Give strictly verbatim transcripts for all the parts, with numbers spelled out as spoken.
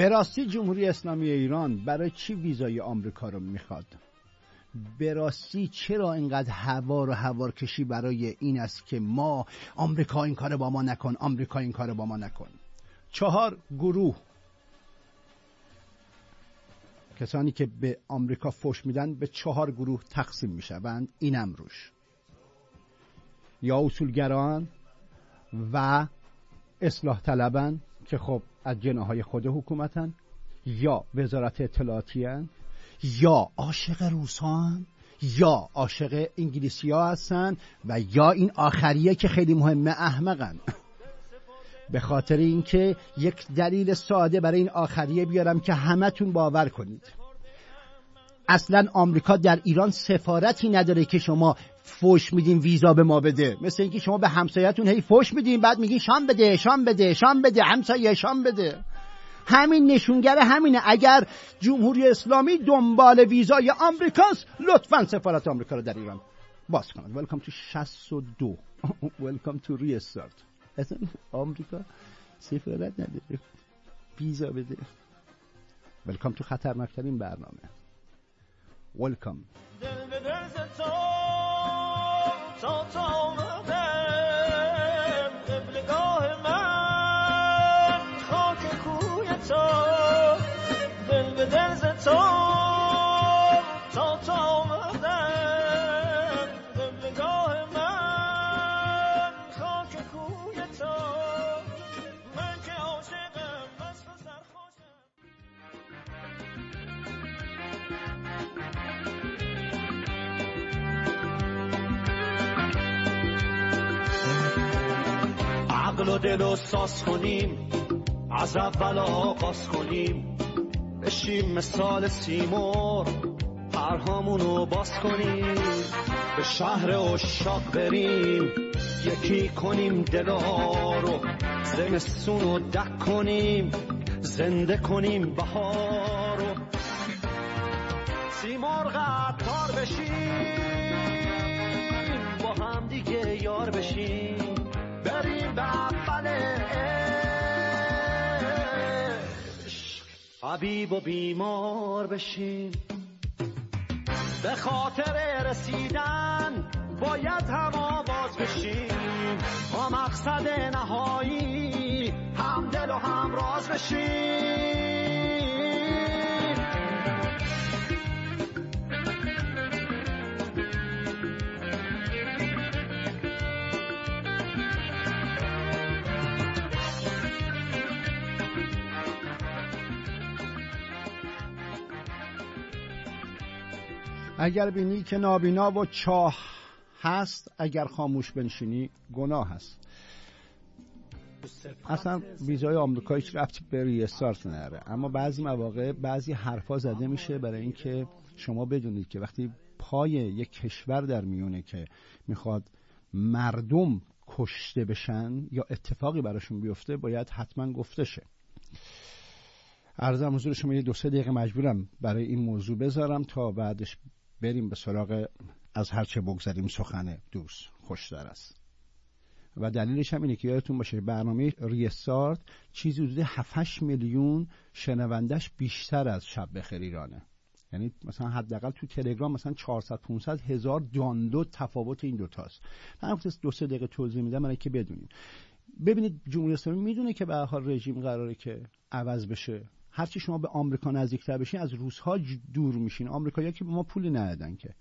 به راستی جمهوری اسلامی ایران برای چی ویزای آمریکا رو میخواد؟ به راستی چرا اینقدر هوار و هوار کشی برای این است که ما آمریکا این کار با ما نکن، آمریکا این کار با ما نکن؟ چهار گروه کسانی که به آمریکا فحش میدن به چهار گروه تقسیم میشوند. اینم روش یا اصولگران و اصلاح طلبن که خب از جناهای خود حکومتن، یا وزارت اطلاعاتی هن، یا عاشق روسان، یا عاشق انگلیسی ها هستن، و یا این آخریه که خیلی مهمه، احمقن. به خاطر اینکه یک دلیل ساده برای این آخریه بیارم که همتون باور کنید. اصلا آمریکا در ایران سفارتی نداره که شما فوش میدین ویزا به ما بده. مثل اینکه شما به همسایتون هی فوش میدین، بعد میگین شام بده شام بده شام بده همسایه شام بده. همین نشونگر همینه. اگر جمهوری اسلامی دنبال ویزای آمریکاست، لطفاً سفارت آمریکا رو در ایران باز کنید. ویلکام تو شصت و دو. ویلکام تو ریستارت. اصلا آمریکا سفارت نداره، ویزا بده. ویلکام تو خطرناکترین برنامه. ویلکام. عقل و دل رو ساز کنیم، از اول آغاز کنیم، بشیم مثال سیمور، پرهامونو باز کنیم، به شهر عشاق بریم، یکی کنیم دلا رو، زمستونو دک کنیم، زنده کنیم بهارو، سیمرغ عطار بشیم، با هم دیگه یار بشیم، بریم به اول عشق، حبیب و بیمار بشیم. به خاطر رسیدن باید هم آواز بشیم، با مقصد نهایی هم دل و هم راز بشیم. اگر بینی که نابینا و چاه هست، اگر خاموش بنشینی گناه هست. اصلا ویزای آمریکا هیچ ربطی به ریستارت نداره، اما بعضی مواقع بعضی حرفا زده میشه برای اینکه شما بدونید که وقتی پای یک کشور در میونه که میخواد مردم کشته بشن یا اتفاقی براشون بیفته، باید حتما گفته شه. عرضم حضور شما یه دو سه دقیقه مجبورم برای این موضوع بذارم تا بعدش بریم به سراغ از هرچه بگذاریم سخن دوست خوشتر است. و دلیلش هم اینه که یادتون باشه برنامه ریستارت چیزی حدود هفت هشت میلیون شنوندش بیشتر از شب بخیر ایرانه. یعنی مثلا حداقل تو تلگرام مثلا چهارصد پانصد هزار دانلود تفاوت این دوتاست. من وقتی دو سه دقیقه توضیح میدم برای که بدونید. ببینید جمهوری اسلامی میدونه که به هر حال رژیم قراره که عوض بشه. هرچی شما به آمریکا نزدیکتر بشین از روس‌ها دور میشین. آمریکایی‌ها که به ما پولی ندادن که،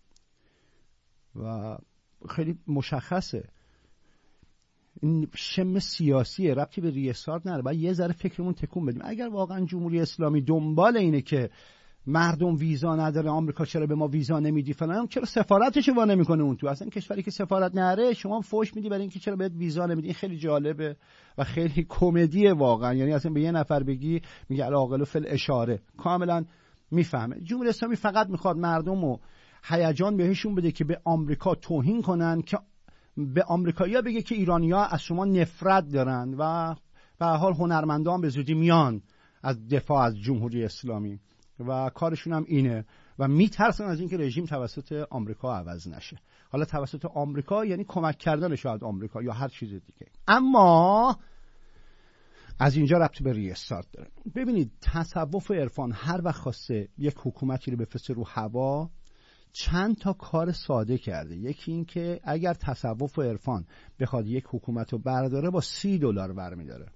و خیلی مشخصه این شم سیاسیه، ربطی به ریستارت نداره. باید یه ذره فکرمون تکون بدیم. اگر واقعا جمهوری اسلامی دنبال اینه که مردم ویزا نداره، آمریکا چرا به ما ویزا نمیدی فلان، چرا سفارتش وا نمیکنه اون تو؟ اصلا کشوری که سفارت نداره شما فوش میدی برای اینکه چرا بهت ویزا نمیدی. این خیلی جالبه و خیلی کمدیه واقعا. یعنی اصلا به یه نفر بگی میگه العاقل فی الاشاره، کاملا میفهمه. جمهوری اسلامی فقط میخواد مردمو هیجان بهشون بده که به آمریکا توهین کنن، که به آمریکایی‌ها بگه که ایرانی‌ها از شما نفرت دارن و به هر حال هنرمندان به زودی میان از دفاع از جمهوری اسلامی و کارشون هم اینه و میترسن از اینکه رژیم توسط آمریکا عوض نشه. حالا توسط آمریکا یعنی کمک کردن شاید آمریکا یا هر چیز دیگه. اما از اینجا ربط به ریستارت داره. ببینید تصوف و عرفان هر وقت خواسته یک حکومتی رو بفرسته رو هوا چند تا کار ساده کرده. یکی این که اگر تصوف و عرفان بخواد یک حکومت رو برداره با سی دلار برمیداره.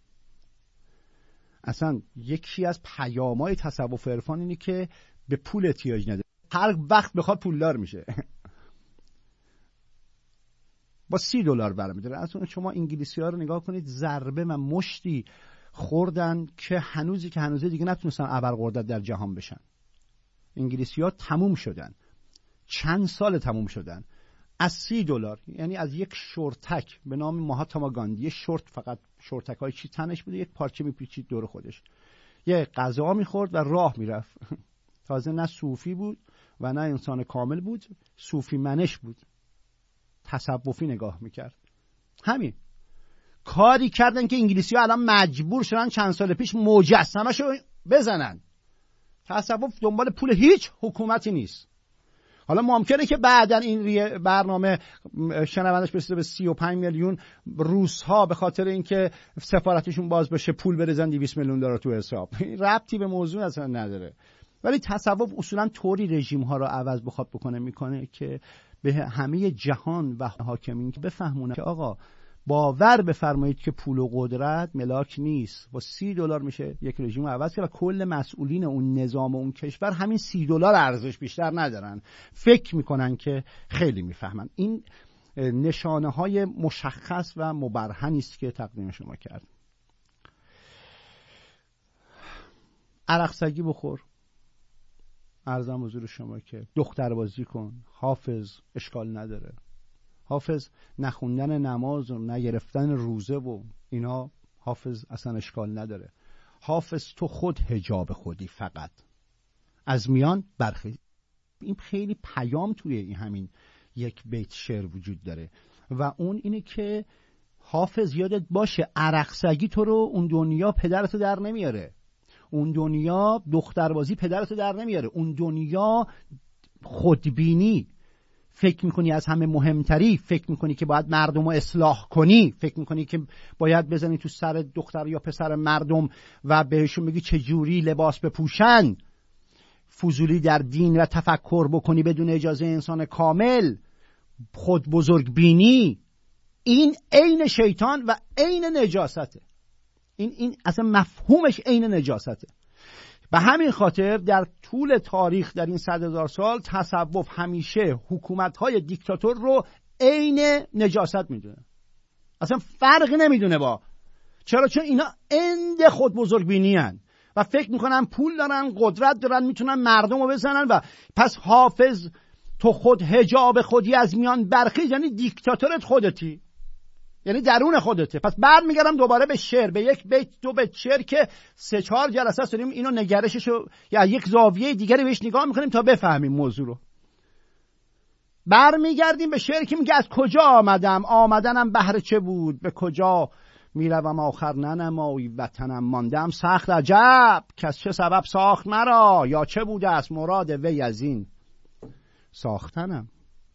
اصلا یکی از پیام‌های تصوف و عرفان اینه که به پول احتیاج نداره، هر وقت بخواد پولدار میشه. با سی دلار برمیداره. اصلا شما انگلیسی ها رو نگاه کنید، ضربه و مشتی خوردن که هنوزی که هنوزه دیگه نتونستن ابرقدرت در جهان بشن. انگلیسی ها تموم شدن، چند سال تموم شدن از سی دلار، یعنی از یک شورتک به نام مهاتما گاندی، یه شورت فقط شورتک های چی تنش بوده، یک پارچه میپیچید دور خودش، یه غذا میخورد و راه میرفت. تازه نه صوفی بود و نه انسان کامل بود، صوفی منش بود، تصوفی نگاه میکرد. همین کاری کردن که انگلیسی ها الان مجبور شدن چند سال پیش مجسمه‌شو بزنن. تصوف دنبال پول هیچ حکومتی نیست. حالا ممکنه که بعداً این برنامه شنوندش برسه به سی و پنج میلیون، روس ها به خاطر اینکه سفارتشون باز بشه پول بریزن دویست میلیون دلار تو حساب. ربطی به موضوع اصلا نداره. ولی تصوف اصولاً طوری رژیم ها رو عوض بخواد بکنه میکنه که به همه جهان و حاکمین بفهمونه که آقا باور بفرمایید که پول و قدرت ملاک نیست. با سی دلار میشه یک رژیم عوض کرد و کل مسئولین اون نظام و اون کشور همین سی دلار ارزش بیشتر ندارن، فکر میکنن که خیلی میفهمن. این نشانه های مشخص و مبرهنی است که تقدیم شما کرد. عرقسگی بخور، عرضم حضور شما که دختربازی کن، حافظ اشکال نداره. حافظ نخوندن نماز و نگرفتن روزه و اینا حافظ اصلا اشکال نداره. حافظ تو خود حجاب خودی، فقط از میان برخیز. این خیلی پیام توی این همین یک بیت شعر وجود داره و اون اینه که حافظ یادت باشه عرقسگی تو رو اون دنیا پدرتو در نمیاره، اون دنیا دختربازی پدرتو در نمیاره، اون دنیا خودبینی، فکر میکنی از همه مهمتری، فکر میکنی که باید مردم رو اصلاح کنی، فکر میکنی که باید بزنی تو سر دختر یا پسر مردم و بهشون بگی چجوری لباس بپوشن، فضولی در دین و تفکر بکنی بدون اجازه انسان کامل، خود بزرگ بینی. این عین شیطان و عین نجاسته. این این اصلا مفهومش عین نجاسته. به همین خاطر در طول تاریخ در این صد هزار سال تصوف همیشه حکومت‌های دیکتاتور رو عین نجاست میدونه، اصلا فرقی نمیدونه با. چرا؟ چون اینا اند خود بزرگبینی هن و فکر میکنن پول دارن، قدرت دارن، میتونن مردم رو بزنن و پس حافظ تو خود حجاب خودی از میان برخیز، یعنی دیکتاتورت خودتی، یعنی درون خودته. پس بعد میگردم دوباره به شعر، به یک بیت دو بیت شعر که سه چهار جلسه است داریم اینو نگرششو یا یک زاویه دیگری بهش نگاه میکنیم تا بفهمیم موضوع رو. برمیگردیم به شعر که میگه از کجا آمدم، آمدنم بهر چه بود، به کجا میروم آخر ننمایی وطنم ماندم سخت عجب که از چه سبب ساخت مرا، یا چه بوده است مراد وی از این ساختنم.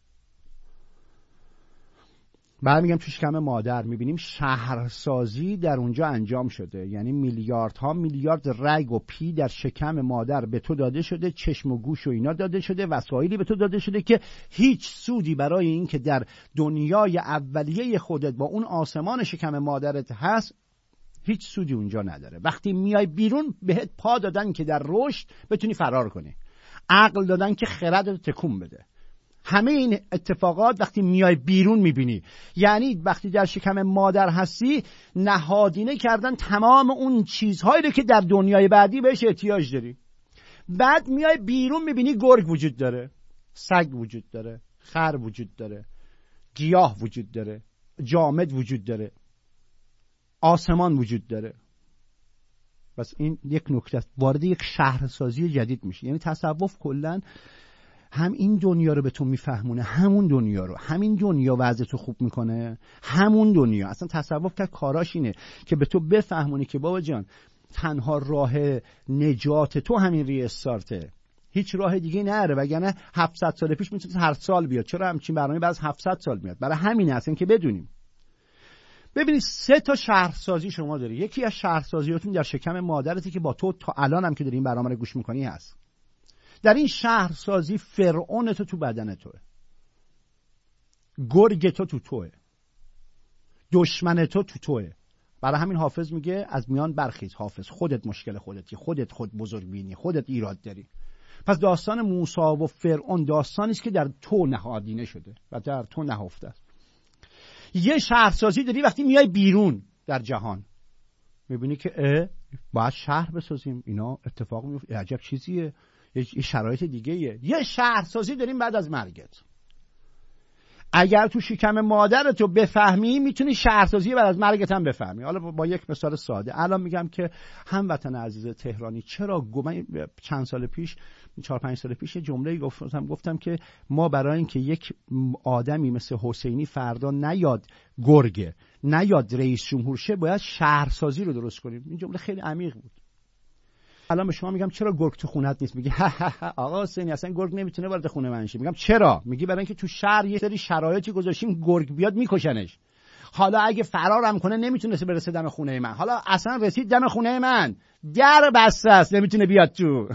بعد میگم تو شکم مادر میبینیم شهرسازی در اونجا انجام شده، یعنی میلیاردها میلیارد رگ و پی در شکم مادر به تو داده شده، چشم و گوش و اینا داده شده، وسایلی به تو داده شده که هیچ سودی برای این که در دنیای اولیه خودت با اون آسمان شکم مادرت هست هیچ سودی اونجا نداره. وقتی میای بیرون بهت پا دادن که در رشد بتونی فرار کنی، عقل دادن که خردت تکون بده. همه این اتفاقات وقتی میای بیرون میبینی، یعنی وقتی در شکم مادر هستی نهادینه کردن تمام اون چیزهایی رو که در دنیای بعدی بهش احتیاج داری. بعد میای بیرون میبینی گرگ وجود داره، سگ وجود داره، خر وجود داره، گیاه وجود داره، جامد وجود داره، آسمان وجود داره. بس این یک نکته است، وارد یک شهرسازی جدید میشه. یعنی تصوف کلاً هم این دنیا رو به تو میفهمونه، همون دنیا رو، همین دنیا وضع تو خوب میکنه، همون دنیا. اصلا تصوف که کاراش اینه که به تو بفهمونه که بابا جان تنها راه نجات تو همین ریستارته، هیچ راه دیگه نره، وگرنه هفتصد سال پیش میتونه هر سال بیاد. چرا همچین برنامه بعد از هفتصد سال میاد؟ برای همین اصلا که بدونیم. ببینید سه تا شهرسازی شما داری. یکی از شهرسازیاتون در شکم مادرته که با تو تا الان هم که داری این برنامه رو گوش میکنی هست. در این شهرسازی فرعون تو تو بدن توه، گرگ تو تو توه، دشمن تو تو توه. برای همین حافظ میگه از میان برخیز حافظ، خودت مشکل خودتی، خودت خود بزرگ بینی، خودت ایراد داری. پس داستان موسی و فرعون داستانی است که در تو نهادینه شده و در تو نهفته است. یه شهرسازی داری وقتی میای بیرون در جهان، میبینی که اه باید شهر بسازیم، اینا اتفاق میفته، عجب چیزیه، یه شرایط دیگه ایه. یه شهرسازی داریم بعد از مرگت. اگر تو شکم مادرتو بفهمی میتونی شهرسازی بعد از مرگت هم بفهمی. حالا با یک مثال ساده الان میگم که هموطن عزیز تهرانی، چرا من چند سال پیش چهار پنج سال پیش جمله گفتم گفتم که ما برای اینکه یک آدمی مثل حسینی فردا نیاد گرگه، نیاد رئیس جمهور شه، باید شهرسازی رو درست کنیم. این جمله خیلی عمیق بود. الان به شما میگم چرا گرگ تو خونت نیست؟ میگی آقا حسینی اصلا گرگ نمیتونه وارد خونه من شه. میگم چرا؟ میگی برای اینکه تو شهر یه سری شرایطی گذاشتیم گرگ بیاد میکشنش. حالا اگه فرارم کنه نمیتونه برسه دم خونه من. حالا اصلا رسید دم خونه من، در بسته است، نمیتونه بیاد تو.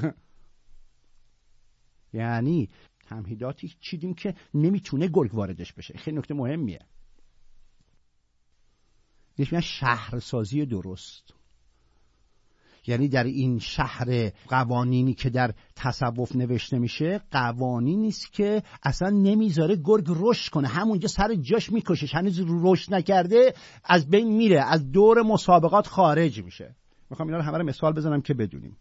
یعنی تمهیداتی چیدیم که نمیتونه گرگ واردش بشه. خیلی نکته مهمیه. میگن شهرسازی درست. یعنی در این شهر قوانینی که در تصوف نوشته میشه قوانینی است که اصلا نمیذاره گرگ رشد کنه، همونجا سر جاش میکشش، هنوز رشد نکرده از بین میره، از دور مسابقات خارج میشه. میخوام اینا رو همه رو مثال بزنم که بدونیم.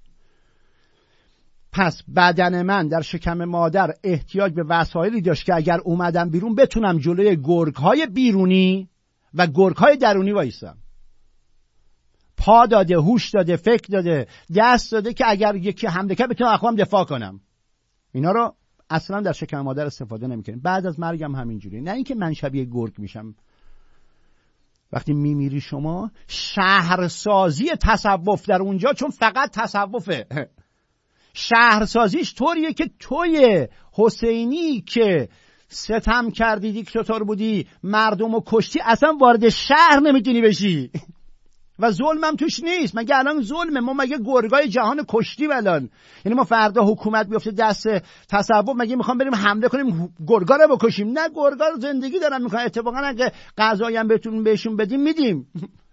پس بدن من در شکم مادر احتیاج به وسایلی داشت که اگر اومدم بیرون بتونم جلوی گرگ‌های بیرونی و گرگ‌های درونی وایسم. پا داده، هوش داده، فکر داده، دست داده که اگر یکی حمله کنه بتونم اخوام دفاع کنم. اینا رو اصلا در شکم مادر استفاده نمی‌کنیم. بعد از مرگم همینجوری. نه اینکه من شبیه گرگ میشم. وقتی میمیری شما شهرسازی تصوف در اونجا، چون فقط تصوفه. شهرسازیش طوریه که توی حسینی که ستم کردی، دیکتاتور بودی، مردم رو کشتی، اصلا وارد شهر نمیتونی بشی و ظلمم توش نیست. مگه الان ظلمه؟ ما مگه گرگای جهان کشتی الان؟ یعنی ما فردا حکومت بیفته دست تصوف، مگه میخوام بریم حمله کنیم گرگا رو بکشیم؟ نه، گرگا رو زندگی دارن میکنن. اتفاقا اگه غذایی هم بهتون بهشون بدیم میدیم.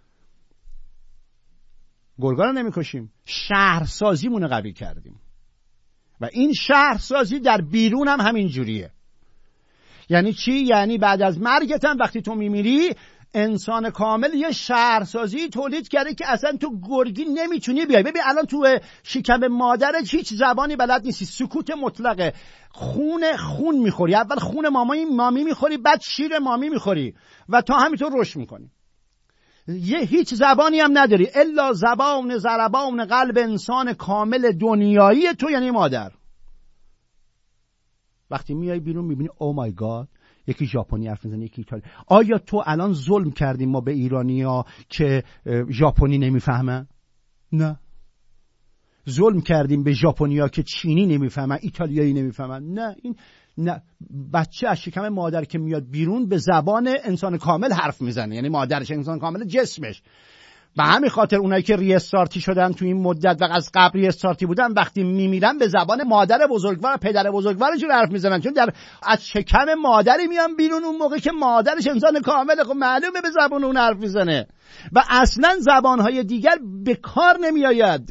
گرگا رو نمیکشیم. شهرسازیمون رو قوی کردیم و این شهرسازی در بیرون هم همین جوریه. یعنی چی؟ یعنی بعد از مرگت هم وقتی تو میمیری انسان کامل یه شهرسازی تولید کرده که اصلا تو گرگی نمیتونی بیای. ببین الان تو شکم مادرت هیچ زبانی بلد نیستی، سکوت مطلقه. خون خون میخوری، اول خون مامی مامی میخوری، بعد شیر مامی میخوری و تا همینطور رشد میکنی. یه هیچ زبانی هم نداری الا زبان ضربان قلب انسان کامل دنیایی تو، یعنی مادر. وقتی میای بیرون میبینی او مای گاد، یکی ژاپنی حرف میزنه، یکی ایتالیایی. آیا تو الان ظلم کردیم ما به ایرانی‌ها که ژاپنی نمیفهمن؟ نه. ظلم کردیم به ژاپنی‌ها که چینی نمیفهمن، ایتالیایی نمیفهمن؟ نه. این نه. بچه از شکم مادر که میاد بیرون به زبان انسان کامل حرف میزنه، یعنی مادرش انسان کامل جسمش. به همین خاطر اونایی که ریستارتی شدن تو این مدت و از قبل ریستارتی بودن وقتی میمیرن به زبان مادر بزرگوار، پدر بزرگوارشون حرف میزنن، چون در از شکم مادری میان بیرون اون موقع که مادرش انسان کامله. خب معلومه به زبان اون حرف میزنه و اصلا زبانهای دیگر به کار نمیآید.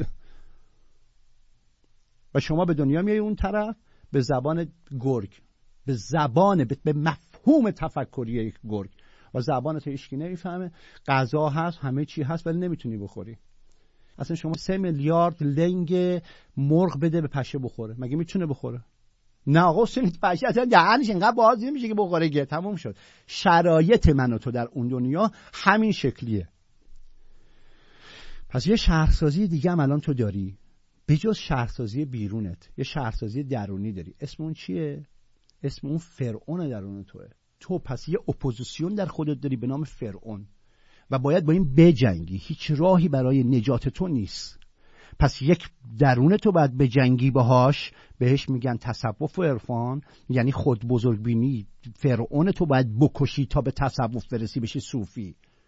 و شما به دنیا میای اون طرف به زبان گرگ، به زبان به مفهوم تفکری یک گرگ و زبانت هیچکی نمیفهمه. غذا هست، همه چی هست، ولی نمیتونی بخوری. اصلا شما سه میلیارد لنگ مرغ بده به پشه بخوره، مگه میتونه بخوره؟ نه آقا، سنت پشه اصلا دهنش اینقدر باز نمیشه که بخوره. گه تموم شد. شرایط من و تو در اون دنیا همین شکلیه. پس یه شهرسازی دیگه هم الان تو داری، به جز شهرسازی بیرونت یه شهرسازی درونی داری. اسم اون چیه؟ اسم اون فرعون درون توه. تو پس یه اپوزیسیون در خودت داری به نام فرعون و باید با این بجنگی. هیچ راهی برای نجات تو نیست. پس یک درون تو باید بجنگی باهاش. بهش میگن تصوف و عرفان، یعنی خود بزرگبینی. فرعون تو باید بکشی تا به تصوف برسی، بشی صوفی.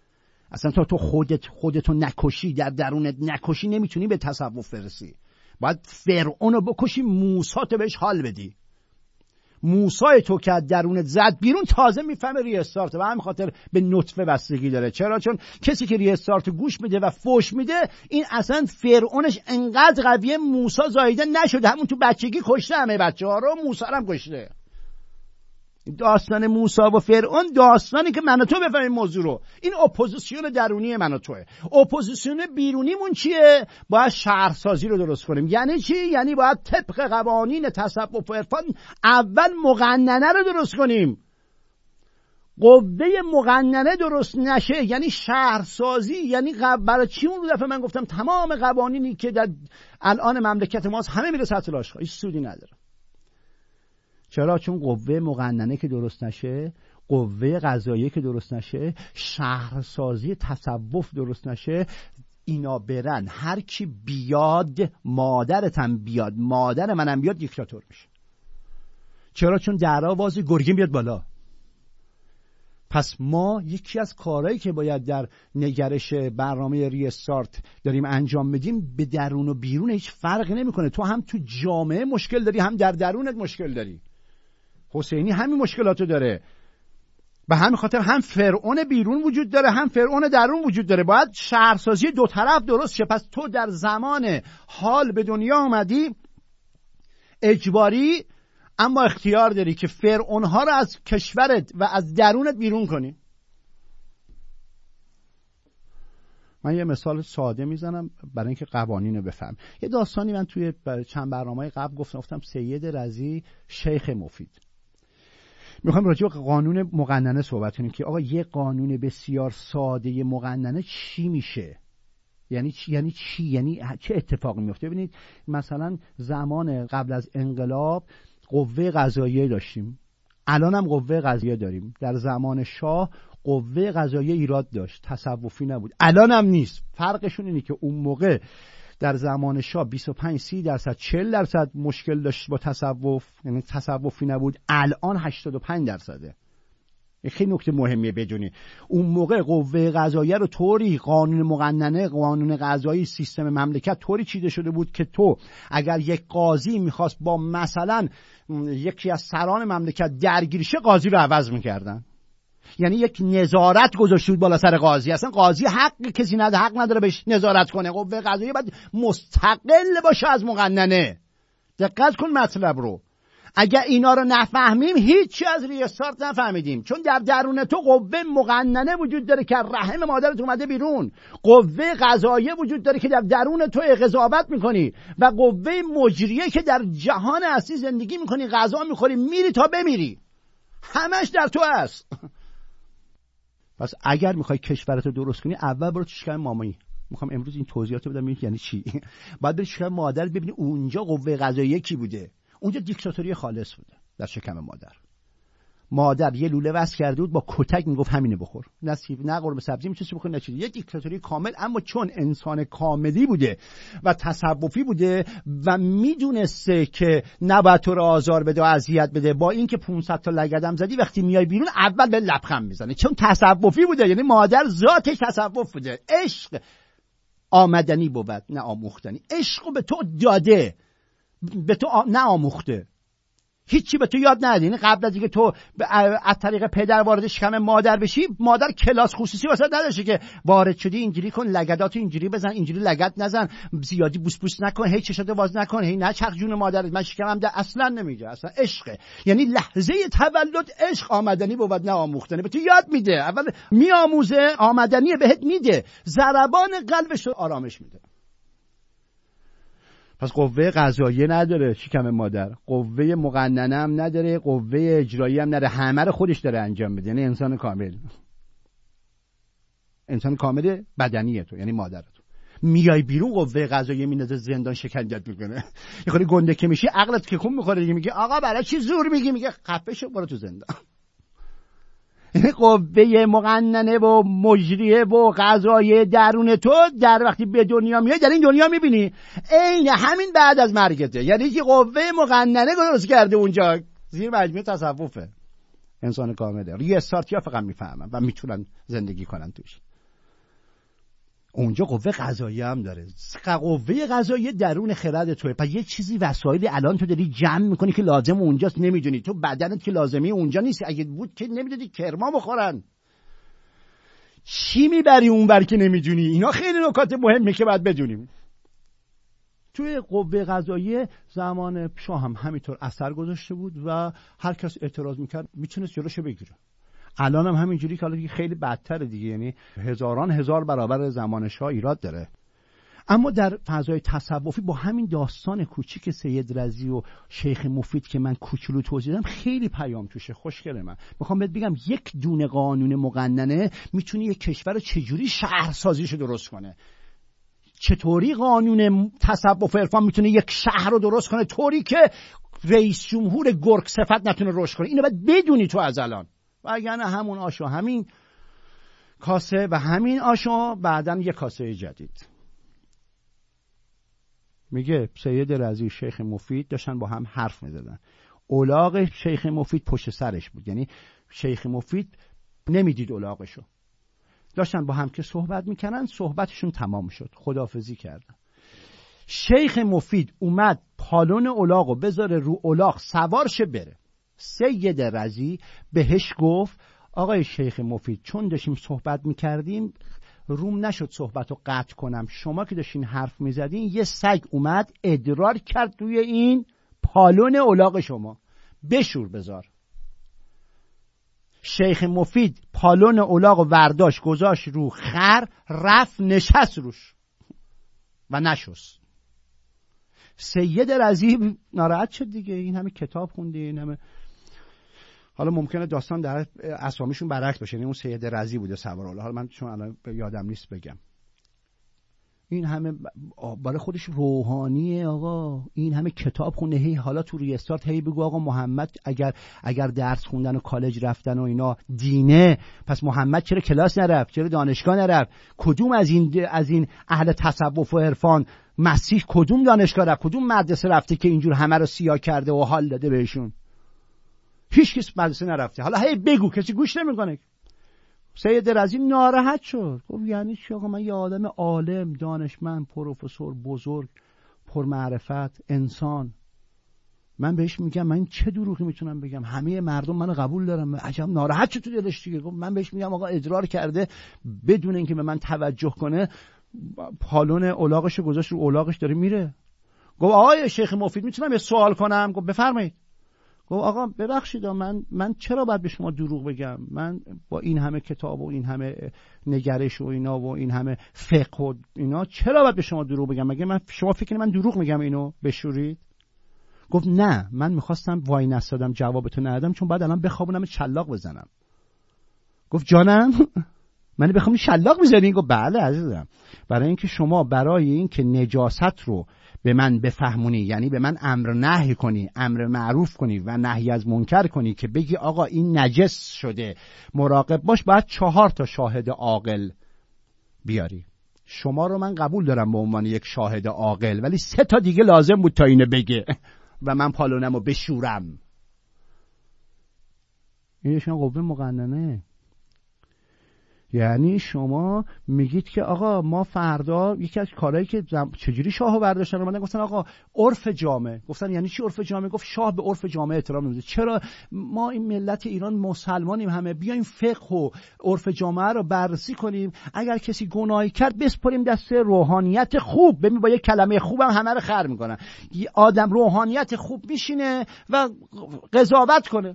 اصلا تا تو خودت خودتو نکشی، در درونت نکشی، نمیتونی به تصوف برسی. باید فرعون رو بکشی، موسی تو بهش حال بدی. موسی تو که درونت زد بیرون تازه میفهمه ریستارت و همین خاطر به نطفه بستگی داره. چرا؟ چون کسی که ریستارت گوش میده و فوش میده، این اصلا فرعونش انقدر قویه موسی زایده نشده، همون تو بچگی کشته همه بچه ها رو، موسی هم کشته. داستان موسی و فرعون داستانی که من و تو بفهمیم موضوع رو. این اپوزیسیون درونی من و توه. اپوزیسیون بیرونیمون چیه؟ باید شهرسازی رو درست کنیم. یعنی چی؟ یعنی باید طبق قوانین تصوف و عرفان اول مقننه رو درست کنیم. قوه مقننه درست نشه یعنی شهرسازی، یعنی قب... برای چی اون دفعه من گفتم تمام قوانینی که در الان مملکت ماست همه میره سطح لاشخواه، هیچ سودی نداره. چرا؟ چون قوه مقننه که درست نشه، قوه قضاییه که درست نشه، شهرسازی تصوف درست نشه، اینا برن هر کی بیاد، مادرتم بیاد، مادر منم بیاد، دیکتاتور میشه. چرا؟ چون در آواز گرگین بیاد بالا. پس ما یکی از کارهایی که باید در نگرش برنامه ریستارت داریم انجام بدیم، به درون و بیرون هیچ فرقی نمیکنه. تو هم تو جامعه مشکل داری، هم در درونت مشکل داری. حسینی همین مشکلاتو داره. به همین خاطر هم فرعون بیرون وجود داره، هم فرعون درون وجود داره. باید شهرسازی دو طرف درست شه. پس تو در زمان حال به دنیا اومدی اجباری، اما اختیار داری که فرعونها رو از کشورت و از درونت بیرون کنی. من یه مثال ساده میزنم برای اینکه قوانین رو بفهم. یه داستانی من توی چند برنامه قبل گفتم، گفتم سید رضی شیخ مفید. میخوایم راجع به قانون مقننه صحبت کنیم که آقا یه قانون بسیار ساده مقننه چی میشه؟ یعنی چی؟ یعنی چی؟ یعنی چه اتفاقی میفته؟ ببینید مثلا زمان قبل از انقلاب قوه قضاییه داشتیم، الان هم قوه قضاییه داریم. در زمان شاه قوه قضاییه ایراد داشت، تصوفی نبود، الان هم نیست. فرقشون اینه که اون موقع در زمان شاه بیست و پنج سی درصد چهل درصد مشکل داشت با تصوف، یعنی تصوفی نبود، الان هشتاد و پنج درصده. این خیلی نکته مهمیه بدونی. اون موقع قوه قضاییه رو طوری، قانون مقننه، قانون قضایی، سیستم مملکت طوری چیده شده بود که تو اگر یک قاضی میخواست با مثلا یکی از سران مملکت درگیر شه، قاضی رو عوض میکردن. یعنی یک نظارت گذاشته بود بالا سر قاضی. اصلا قاضی حق کسی نداره، حق نداره بهش نظارت کنه. قوه قضاییه باید مستقل باشه از مقننه. دقت کن مطلب رو. اگر اینا رو نفهمیم هیچی از ریستارت نفهمیدیم. چون در درون تو قوه مقننه وجود داره که رحم مادرت اومده بیرون، قوه قضاییه وجود داره که در درون تو قضاوت میکنی، و قوه مجریه که در جهان اصلی زندگی میکنی، غذا میخوری، میری تا بمیری، همش در تو هست. پس اگر میخوای کشورتو درست کنی، اول برو تو شکم مامایی. میخوام امروز این توضیحات رو بدم ببینید یعنی چی. بعد بری شکم مادر ببینی اونجا قوه قضاییه کی بوده. اونجا دیکتاتوری خالص بوده در شکم مادر. مادر یه لوله وصل کرده بود، با کتک میگفت همینه بخور، نه سیب نه قرمه سبزی میتونی بخور نه چیزی. یه دیکتاتوری کامل. اما چون انسان کاملی بوده و تصوفی بوده و میدونسته که نباید تو رو آزار بده و اذیت بده، با اینکه پانصد تا لگدم زدی وقتی میای بیرون اول به لبخند میزنه، چون تصوفی بوده. یعنی مادر ذاتش تصوف بوده. عشق آمدنی بود نه آموختنی. عشق به تو داده، به تو نه آموخته. هیچی به تو یاد ندادی. یعنی قبل از اینکه تو از طریق پدر وارد شکم مادر بشی، مادر کلاس خصوصی واسه نداشته که وارد شدی اینجوری کن، لگداتو اینجوری بزن، اینجوری لگد نزن، زیادی بوس بوس نکن، هی چشاتو باز نکن، هی نچرخ جون مادرت، من شکمم ده. اصلا نمیگه. اصلا عشقه. یعنی لحظه تولد عشق آمدنی بود نه آموختنی. به تو یاد میده. اول میآموزه، آمدنی بهت میده، ضربان قلبش رو آرامش میده. پس قوه قضاییه نداره شکم مادر، قوه مقننه هم نداره، قوه اجرایی هم نداره، همه رو خودش داره انجام بده. یعنی انسان کامل، انسان کامل بدنیه تو، یعنی مادر تو. میای بیرون قوه قضاییه مینازه زندان شکنجت میکنه. یه خودی گنده که میشی عقلت که خون میخوره دیگه، میگه آقا برای چی زور میگی؟ میگه خفه شو برو تو زندان. یعنی قوه مقننه و مجریه و قضاییه درون تو در وقتی به دنیا میای، در این دنیا میبینی عین همین بعد از مرگته. یعنی که قوه مقننه درست کرده اونجا، زیر مجموعه تصوفه. انسان کامله. ریستارت یا فقط میفهمن و میتونن زندگی کنن توش. اونجا قوه قضاییه هم داره. قوه قضاییه درون خرد توه. پس یه چیزی وسایلی الان تو داری جمع میکنی که لازم اونجاست، نمیدونی تو بدنت که لازمی اونجا نیست، اگه بود که نمیدونی کرما بخورن. چی میبری اونور که نمیدونی؟ اینا خیلی نکات مهمه که باید بدونیم. توی قوه قضاییه زمان شاه هم همینطور اثر گذاشته بود و هر کس اعتراض میکرد میتونست جلوشو بگیره. الان هم همینجوری که حالا خیلی بدتره دیگه، یعنی هزاران هزار برابر زمان شاه ایراد داره. اما در فضای تصوفی با همین داستان کوچیک سید رضی و شیخ مفید که من کوچولو توضیح دادم خیلی پیام توشه. خوشگله. من میخوام بهت بگم یک دونه قانون مقننه میتونه یک کشور چجوری شهرسازیشو درست کنه. چطوری قانون تصوف عرفان میتونه یک شهر رو درست کنه طوری که رئیس جمهور گرگ صفت نتونه رشد کنه. اینو باید بدونی تو از الان. و اگر نه همون آشو همین کاسه و همین آشو بعدن یک کاسه جدید. میگه سید رضی شیخ مفید داشتن با هم حرف میزدن. الاغ شیخ مفید پشت سرش بود، یعنی شیخ مفید نمیدید الاغشو. داشتن با هم که صحبت میکنن، صحبتشون تمام شد، خداحافظی کردن. شیخ مفید اومد پالون الاغو بذاره رو الاغ سوار شه بره. سید رضی بهش گفت آقای شیخ مفید چون داشتیم صحبت میکردیم روم نشد صحبت رو قطع کنم، شما که داشتین حرف میزدین یه سگ اومد ادرار کرد توی این پالون الاغ شما، بشور بذار. شیخ مفید پالون الاغ و ورداش گذاشت رو خر، رفت نشست روش و نشست. سید رضی ناراحت شد دیگه، این همه کتاب خونده، این همه، حالا ممکنه داستان در اسامیشون برعکس باشه، یعنی اون سید رضی بوده سوار الاغ، حالا من چون الان یادم نیست بگم. این همه برای خودش روحانیه آقا، این همه کتاب خونده، هی حالا تو ریستارت هی بگو آقا محمد اگر اگر درس خوندن و کالج رفتن و اینا دینه، پس محمد چرا کلاس نرفت، چرا دانشگاه نرفت؟ کدوم از این از این اهل تصوف و عرفان مسیح کدوم دانشگاه رفت، کدوم مدرسه رفته که اینجور همه رو سیاه کرده و حال داده بهشون؟ هیچ کس مدرسه نرفته. حالا هی بگو، کسی گوش نمیکنه. سید رضی ناراحت شد، گفت یعنی چی آقا؟ من یه آدم عالم، دانشمند، پروفسور بزرگ، پرمعرفت، انسان، من بهش میگم من چه دروغی میتونم بگم؟ همه مردم منو قبول دارن. عجب ناراحت شد تو دلش دیگه. گفت من بهش میگم آقا ادرار کرده بدون اینکه به من توجه کنه، پالون الاغشو گذاشت رو الاغش داره میره. گفت آقای شیخ مفید میتونم یه سوال کنم؟ گفت بفرمایید. گفت آقا ببخشید من من چرا باید به شما دروغ بگم؟ من با این همه کتاب و این همه نگرش و اینا و این همه فقه و اینا چرا باید به شما دروغ بگم؟ مگه من شما فکر کنید من دروغ میگم اینو بشورید؟ گفت نه، من میخواستم وای نستادم جوابتو ندادم چون بعد الان بخوابونم شلاق بزنم. گفت جانم من بخوام شلاق بزنی؟ گفت بله عزیزم، برای اینکه شما برای اینکه نجاست رو به من بفهمونی، یعنی به من امر نهی کنی، امر معروف کنی و نهی از منکر کنی، که بگی آقا این نجس شده مراقب باش، باید چهار تا شاهد عاقل بیاری. شما رو من قبول دارم به عنوان یک شاهد عاقل، ولی سه تا دیگه لازم بود تا اینو بگه و من پالونمو بشورم. اینشون قوه مقننه. یعنی شما میگید که آقا ما فردا یکی از کارهایی که زم... چجوری شاهو برداشتن اومدن گفتن آقا عرف جامعه. گفتن یعنی چی عرف جامعه؟ گفت شاه به عرف جامعه احترام نمیده. چرا ما این ملت ایران مسلمانیم، همه بیایم فقه و عرف جامعه رو بررسی کنیم، اگر کسی گناهی کرد بسپاریم دست روحانیت خوب. ببین با یک کلمه خوبم همه رو خر میکنن. آدم روحانیت خوب میشینه و قضاوت کنه.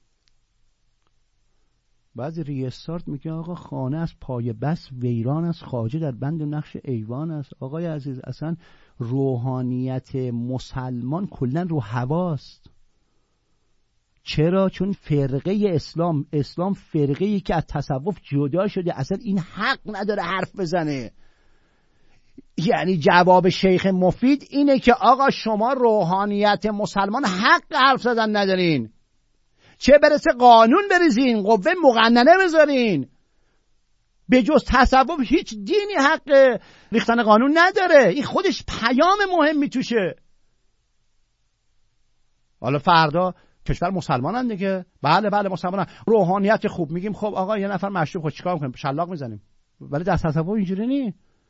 بعضی ریستارت میگه آقا خانه از پای بس ویران است، خواجه در بند و نقش ایوان است. آقای عزیز اصلا روحانیت مسلمان کلا رو هواست. چرا؟ چون فرقه اسلام اسلام فرقه‌ای که از تصوف جدا شده، اصلا این حق نداره حرف بزنه. یعنی جواب شیخ مفید اینه که آقا شما روحانیت مسلمان حق حرف زدن ندارین، چه برسه قانون بریزین، قوه مقننه بذارین. به جز تصوف هیچ دینی حق ریختن قانون نداره. این خودش پیام مهمی توشه. حالا فردا کشور مسلمانن دیگه، بله بله مسلمانن، روحانیت خوب میگیم. خب آقا یه نفر مشروب خود چیکار میکنیم؟ شلاق میزنیم. ولی در تصوف اینجوری نیست.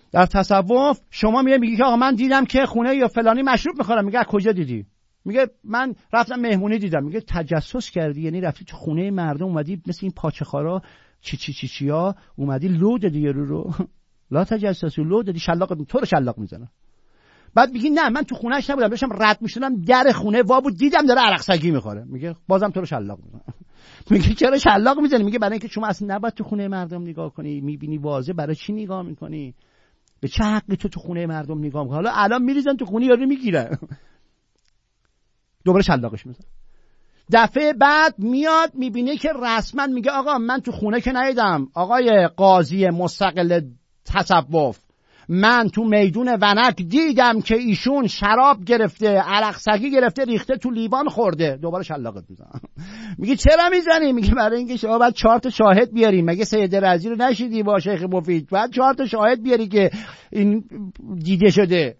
در تصوف شما میگه میگی که آقا من دیدم که خونه یا فلانی مشروب میخورم. میگه از کجا دیدی؟ میگه من رفتم مهمونی دیدم. میگه تجسس کردی، یعنی رفتی تو خونه مردم اومدی مثل این پاچه‌خوارا چی چی چی چیا اومدی لو دادی یارو رو. لا تجسس، لو دادی، شلاق تو رو شلاق میزنه. بعد میگی نه من تو خونه‌اش نبودم، داشتم رد میشدم در خونه وا بود دیدم داره عرق سگی میخوره. میگه بازم تو رو شلاق میزنه. میگه چرا شلاق میزنی؟ میگه برای اینکه شما اصلا نباید تو خونه مردم نگاه کنی، میبینی واضحه، برای چی نگاه میکنی؟ به چه حقی تو تو خونه مردم نگاه میکنی؟ حالا الان میریزن تو خونه یارو میگیره. دوباره شلاقش میزنه. دفعه بعد میاد میبینه که رسما میگه آقا من تو خونه که ندیدم آقای قاضی مستقل تصوف، من تو میدون ونک دیدم که ایشون شراب گرفته، عرق سگی گرفته، ریخته تو لیوان خورده. دوباره شلاقت میزنه. میگه چرا میزنی؟ میگه برای اینکه شما باید چهار تا شاهد بیاری. مگه سید رضی رو نشیدی با شیخ مفید؟ باید چهار تا شاهد بیاری که این دیده شده.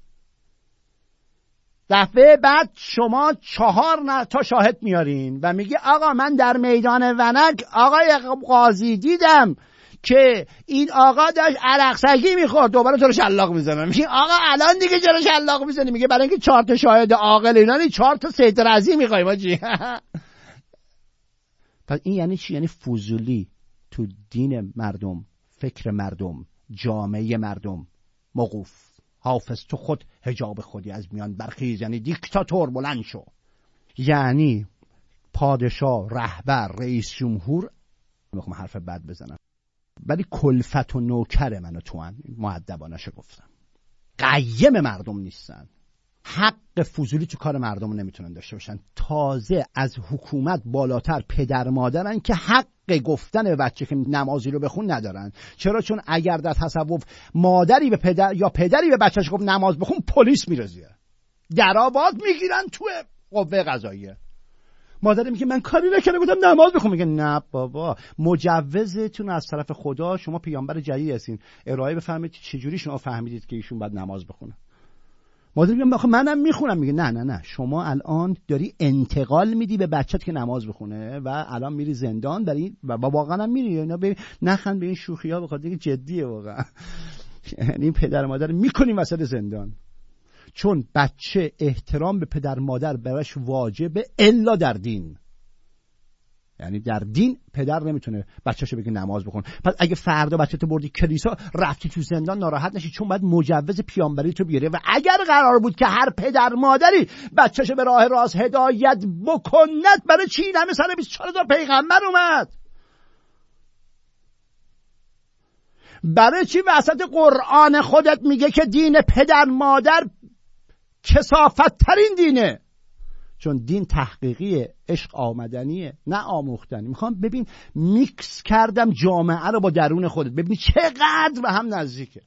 دفعه بعد شما چهار تا شاهد میارین و میگه آقا من در میدان ونک آقای قاضی دیدم که این آقا داشت عرق سگی میخورد. دوباره تو رو شلاق میزنه. میگه آقا الان دیگه چرا شلاق میزنی؟ میگه برای اینکه چهار تا شاهد عاقل اینا نی، چهار تا سید رضی میخوایم آجی. پس این یعنی چی؟ یعنی فضولی تو دین مردم، فکر مردم، جامعه مردم موقوف. حافظ تو خود حجاب خودی از میان برخیز، یعنی دیکتاتور بلند شو. یعنی پادشاه، رهبر، رئیس جمهور، میخوام حرف بد بزنم ولی کلفت و نوکر منو تو ان مؤدبانش گفتم، قیم مردم نیستن. حق فضولی تو کار مردم نمیتونن داشته باشن. تازه از حکومت بالاتر پدر مادرن که حق گفتن به بچه که نمازی رو بخون ندارن. چرا؟ چون اگر در تصوف مادری به پدر یا پدری به بچه‌ش گفت نماز بخون، پلیس میرزیه، درآباد میگیرن تو قوه قضاییه. مادر میگه من کاری نکردم گفتم نماز بخون. میگه نه بابا، مجوزتون از طرف خدا، شما پیامبر جدید هستین، ارائه بفرمایید چجوری شما فهمیدید که ایشون باید نماز بخونه. مادر میگه آخه منم میخونم. میگه نه نه نه، شما الان داری انتقال میدی به بچت که نماز بخونه و الان میری زندان داری و واقعا هم میری. اینا به نخند به این شوخی ها، بخاطر اینکه جدیه واقعا. یعنی پدر مادر میکنیم وسط زندان، چون بچه احترام به پدر مادر براش واجبه الا در دین. یعنی در دین پدر نمیتونه بچه‌شو بگه نماز بخون. پس اگه فردا بچه‌تو بردی کلیسا رفتی تو زندان، ناراحت نشی، چون باید مجوز پیامبری تو بیاره. و اگر قرار بود که هر پدر مادری بچه‌شو به راه راست هدایت بکند، برای چی همه سال بیست و چهار هزار پیغمبر اومد؟ برای چی وسط قرآن خودت میگه که دین پدر مادر کثافت ترین دینه؟ چون دین تحقیقیه، عشق آمدنیه، نه آموختنی. میخوام ببین میکس کردم جامعه رو با درون خودت، ببین چقدر به هم نزدیکه.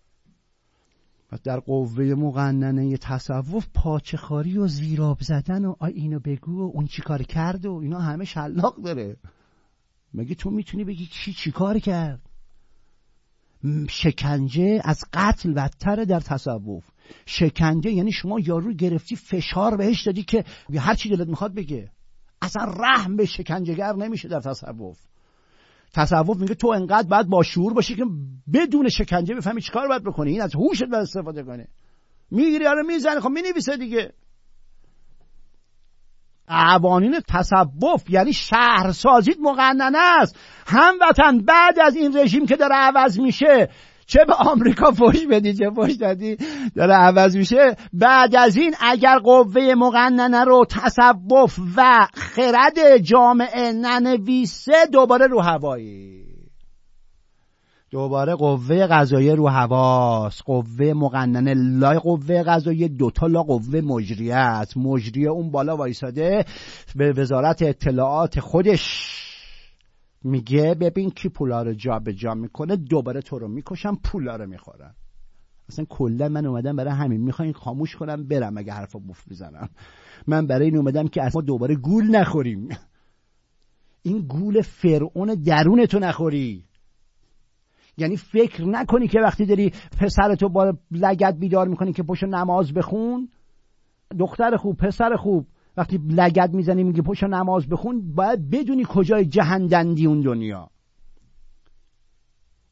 در قوه مقننه تصوف پاچه‌خواری و زیراب زدن و آی اینو بگو و اون چی کار کرد و اینا همه شلاق داره. مگه تو میتونی بگی کی چی کار کرد؟ شکنجه از قتل بدتره در تصوف. شکنجه یعنی شما یارو گرفتی فشار بهش دادی که هر چی دلت میخواد بگه. اصلا رحم به شکنجهگر نمیشه در تصوف. تصوف میگه تو انقدر باید با شعور باشی که بدون شکنجه بفهمی چی کار باید بکنی. این از هوشت باید استفاده کنی. میگیری آره میزنی، خب مینویسه دیگه. قوانین تصوف یعنی شهرسازیت مقننه است. هموطن بعد از این رژیم که داره عوض میشه، چه به آمریکا فوش بدی چه فوش دادی، داره عوض میشه، بعد از این اگر قوه مقننه رو تصوف و خرد جامعه ننویسه، دوباره رو هوایی، دوباره قوه قضاییه رو هواست. قوه مقننه لا قوه قضاییه، دوتا لا قوه مجریه است. مجریه اون بالا وایساده به وزارت اطلاعات خودش میگه ببین کی پولا رو جا به جا میکنه، دوباره تو رو میکشم، پولا رو میخورن. اصلا کلا من اومدم برای همین، میخواین خاموش کنم برم اگه حرفا بوف میزنم. من برای این اومدم که اصلا دوباره گول نخوریم. این گول فرعون درونتو نخوری. یعنی فکر نکنی که وقتی داری پسرتو با لگد بیدار میکنی که پشت نماز بخون، دختر خوب پسر خوب، وقتی لگد میزنی میگه پشت نماز بخون، باید بدونی کجای جهندندی اون دنیا.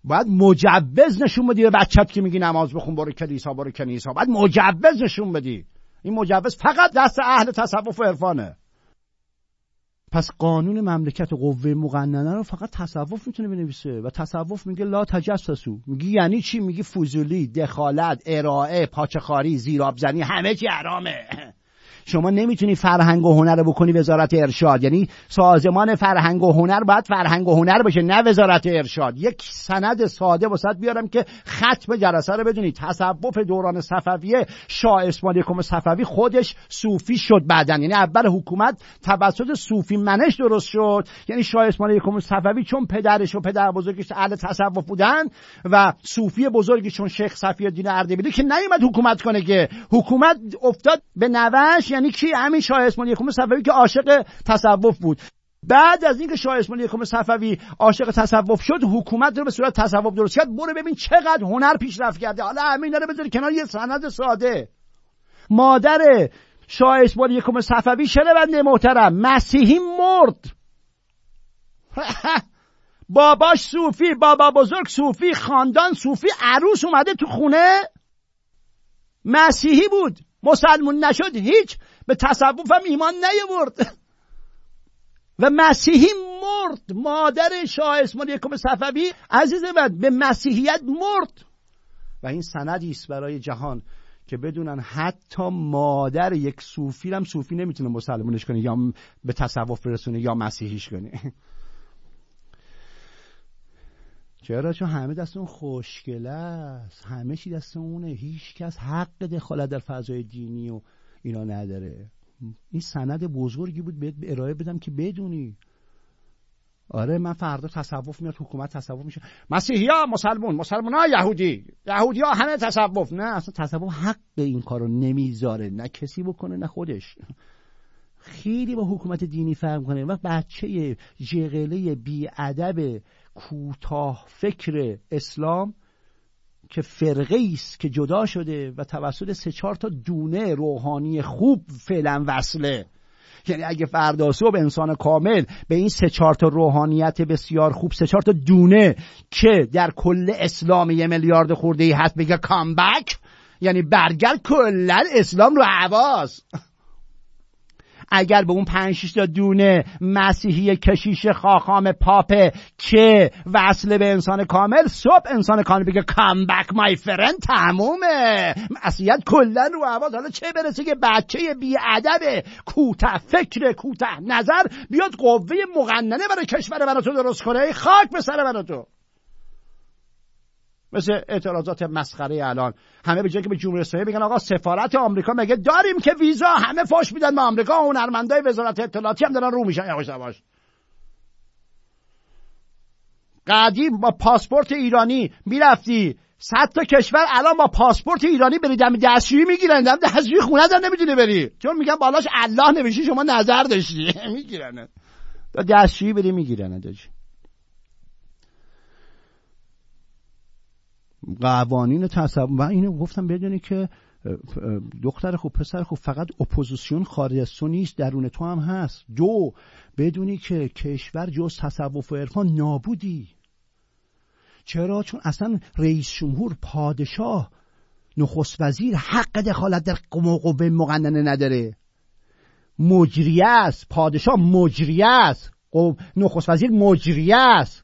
باید مجوز نشون بدی به بچت که میگی نماز بخون برو کلیسا برو کنیسا، باید مجوز نشون بدی. این مجوز فقط دست اهل تصوف و عرفانه. پس قانون مملکت قوه مقننه رو فقط تصوف میتونه بنویسه و تصوف میگه لا تجسسو. میگی یعنی چی؟ میگی فضولی، دخالت، ارائه، پاچخاری، زیرآبزنی، همه چی حرامه. شما نمیتونی فرهنگ و هنر رو بکنی وزارت ارشاد. یعنی سازمان فرهنگ و هنر باید فرهنگ و هنر باشه، نه وزارت ارشاد. یک سند ساده واسط بیارم که ختم جلسه رو بدونی. تصوف دوران صفویه، شاه اسماعیل یکم صفوی خودش صوفی شد بعدن. یعنی اول حکومت توسط صوفی منش درست شد. یعنی شاه اسماعیل یکم صفوی چون پدرش و پدر بزرگش اهل تصوف بودن و صوفی بزرگی چون شیخ صفی الدین اردبیلی که نیومد حکومت کنه، که حکومت افتاد به نوش. یعنی کی؟ همین شاه اسماعیل یکم صفوی که عاشق تصوف بود. بعد از اینکه شاه اسماعیل یکم صفوی عاشق تصوف شد، حکومت رو به صورت تصوف درست کرد. برو ببین چقدر هنر پیشرفت کرده. حالا همین رو بذار کنار یه سند ساده. مادر شاه اسماعیل یکم صفوی شنونده محترم مسیحی مرد. باباش صوفی، بابا بزرگ صوفی، خاندان صوفی، عروس اومده تو خونه مسیحی بود، مسلمون نشد، هیچ به تصوف هم ایمان نیاورد و مسیحی مرد. مادر شاه اسماعیل یکم صفوی عزیز من به مسیحیت مرد. و این سندی است برای جهان که بدونن حتی مادر یک صوفی هم صوفی نمیتونه مسلمونش کنه یا به تصوف برسونه یا مسیحیش کنه. چرا؟ چون همه دست اون خوشگله است، همه چی دست اونه، هیچ کس حق دخالت در فضای دینی و اینا نداره. این سند بزرگی بود بهت ارائه بدم که بدونی. آره من فردا تصوف میاد، حکومت تصوف میشه، مسیحی ها مسلمون، مسلمون ها یهودی، یهودی ها همه تصوف. نه، اصلا تصوف حق این کارو نمیذاره، نه کسی بکنه نه خودش. خیلی با حکومت دینی فرق کنه. وقت بچه جغله بی ادب کوتاه فکر اسلام که فرقه است که جدا شده و توسط سه چهار تا دونه روحانی خوب فعلا وصله. یعنی اگه فردا صبح انسان کامل به این سه چهار تا روحانیت بسیار خوب، سه چهار تا دونه که در کل اسلام یه میلیارد خورده ای هست بگه کام بک، یعنی برگرد کلا اسلام رو حواس. اگر به اون پنج شش تا دونه مسیحی کشیش خاخام پاپه که وصله به انسان کامل، صبح انسان کامل بگه کام بک مای فرند، تمومه مسیحیت کلا رو حواس. حالا چه برسه که بچه بی ادب کوته فکر کوته نظر بیاد قوه مقننه برای کشور من تو درست کنه. خاک به سر من تو. مثل اعتراضات مسخره الان، همه به جای که به جمهوری اسلامی بگن آقا سفارت آمریکا مگه داریم که ویزا، همه فاش میدن به آمریکا. هنرمندای وزارت اطلاعاتی هم دارن رو میشن یواش یواش. قدیم با پاسپورت ایرانی میرفتی صد تا کشور، الان با پاسپورت ایرانی بری دم دستشویی میگیرن، دم دستشویی خونه در نمیتونی بری چون میگن بالاش الله نوشته شما نظر داشتی. میگیرن تا دستشویی بری میگیرن. داجی قوانین تصوف و اینو گفتم بدونی که دختر خوب پسر خوب فقط اپوزیسیون خارج از تو نیست، درون تو هم هست. دو، بدونی که کشور جز تصوف و عرفان نابودی. چرا؟ چون اصلا رئیس جمهور، پادشاه، نخست وزیر حق دخالت در قوه مقننه نداره. مجریه است، پادشاه مجریه است، نخست وزیر مجریه است.